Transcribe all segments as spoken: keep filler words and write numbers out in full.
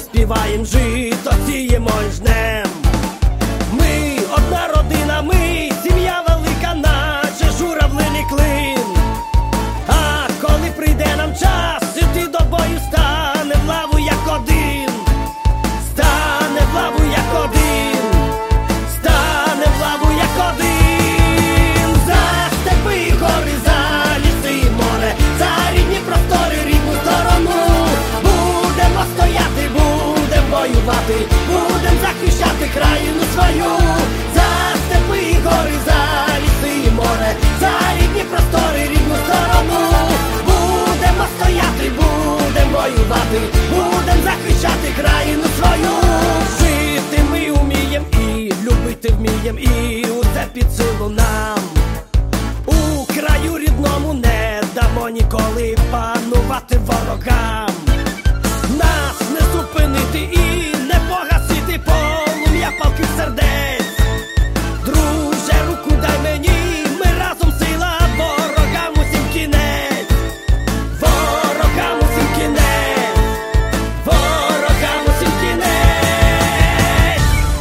співаєм, жито сіємо й жнем. Ми одна родина, ми сім'я велика, наче журавлиний клин. А коли прийде нам час, іти до бою, стане в лаву як один. Стане в лаву як один. Стане в лаву як один. За степи, гори, за ліси і море, за рідні простори, рідну сторону. Будемо стояти, будем воювати, будем захищати країну свою. За степи, гори, за ліси і море, за рідні простори, рідну сторону. Будемо стояти, будем воювати, будем захищати країну свою. Жити ми умієм і любити вмієм, і усе під силу нам. У краю рідному не дамо ніколи панувати ворогам. Нас не зупинити і не погасити полум'я палких сердець. Друже, руку дай мені, ми разом сила, ворогам усім кінець. Ворогам усім кінець. Ворогам усім кінець.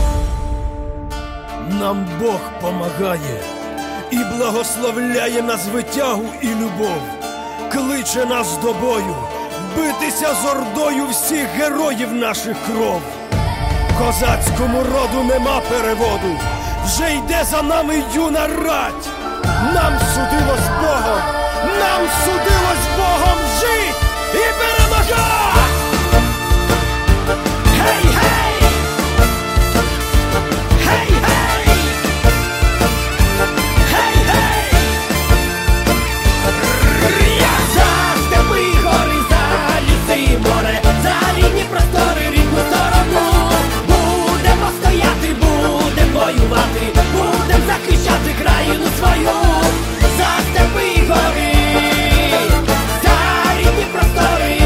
Нам Бог помагає і благословляє на звитягу і любов. Кличе нас до бою, битися з ордою всіх героїв наших кров. Козацькому роду нема переводу, вже йде за нами юна рать. Нам судилось Богом, нам судилось Богом жить і перемагати! Гей, гей! Гей, гей! Гей, гей! За степи, гори, за ліси і море, за рідні простори, рідну сторону. Будемо стояти, будем воювати, будем захищати країну свою. За степи, гори, за рідні простори.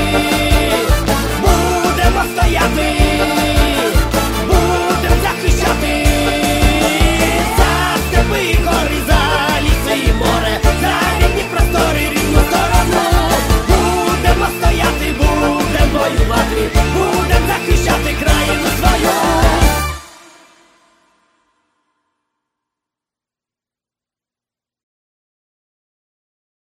Будемо стояти, будем захищати. За степи, гори, за ліси і море, за рідні простори, рідну сторону. Будемо стояти, будем воювати, будем захищати країну свою.